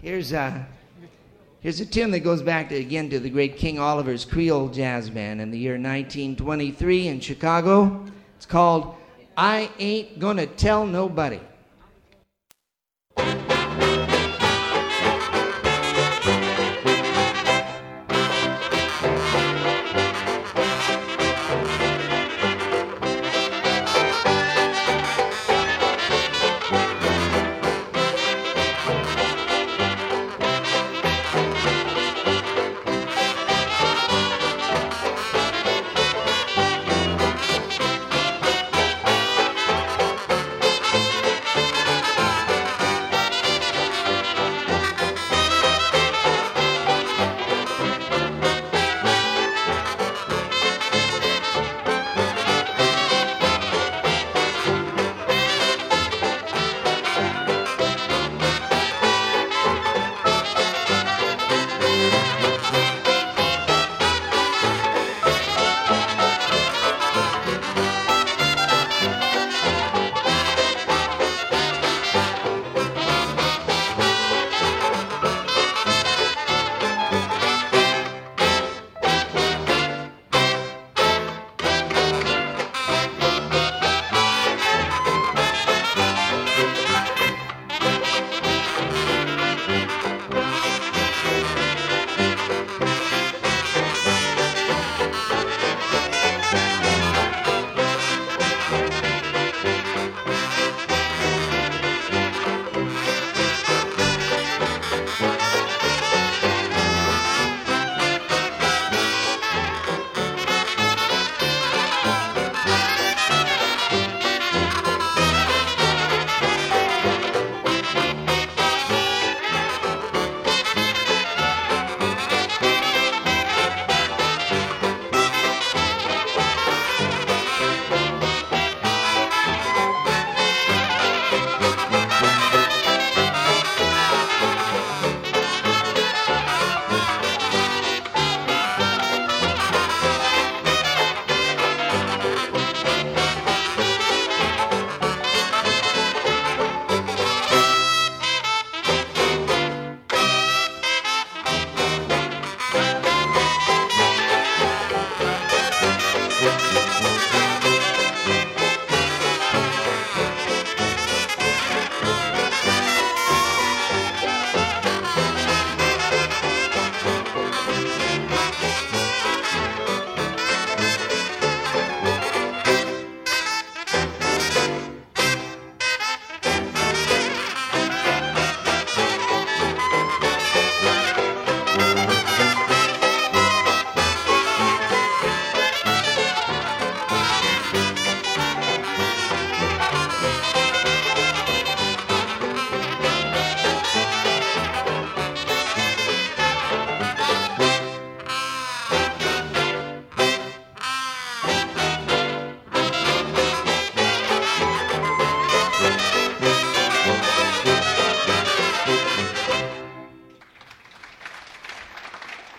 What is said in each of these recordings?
Here's a tune that goes back again to the great King Oliver's Creole Jazz Band in the year 1923 in Chicago. It's called I Ain't Gonna Tell Nobody.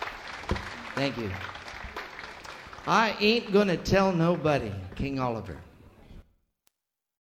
Thank you. I Ain't Gonna Tell Nobody, King Oliver.